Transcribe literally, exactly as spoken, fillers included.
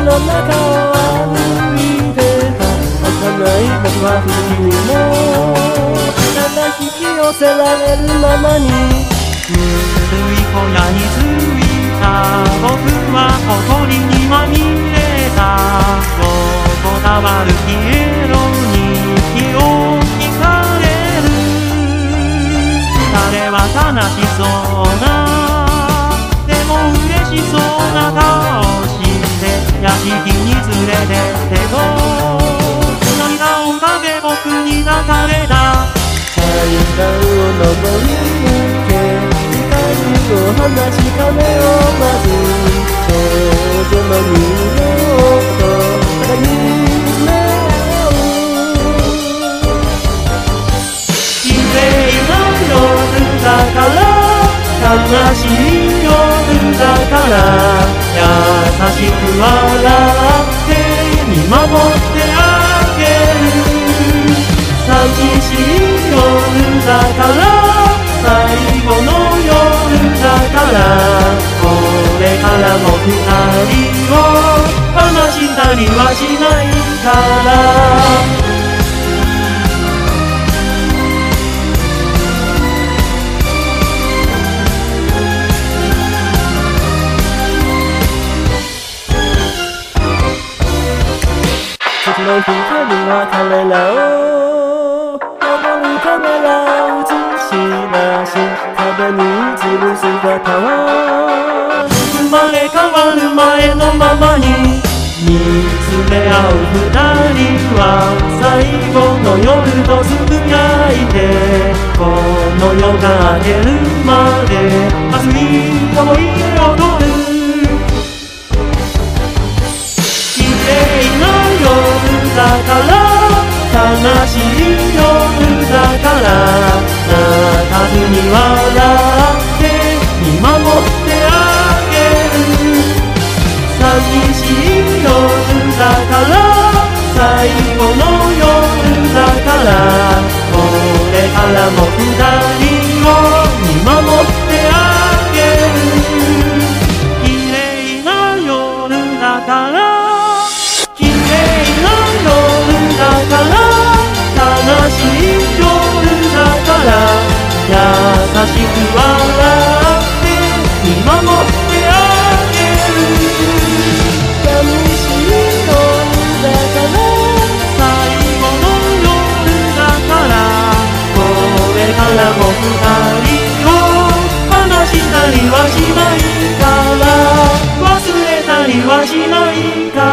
の中を歩いてた幼い僕は不気味もただ引き寄せられるままに古い小屋に着いた僕は誇りにまみれた横たわるピエロに気を引かれる彼は悲しそうなでも嬉しそうな顔して屋敷に連れてってと涙をかけ僕に抱かれた階段を登り抜け光を放ち鐘を待つ少女の人形と互いに見つめ合う綺麗な夜だから悲しい夜だから優しく笑って見守ってあげる寂しい夜だから最後の夜だからこれからも二人を離したりはしないから月の光は彼らを登るカメラを映し出し壁に映る姿は生まれ変わる前のままに見つめ合う二人は最後の夜とつぶやいてこの夜が明けるまで熱い思い出を踊るだから悲しい夜だから泣かずに笑って見守ってあげる寂しい夜だから最後の夜だからこれからも二人を見守ってあげる綺麗な夜だから悲しい夜だから優しく笑って見守ってあげる寂しい夜だから最後の夜だからこれからも二人を離したりはしないから忘れたりはしないから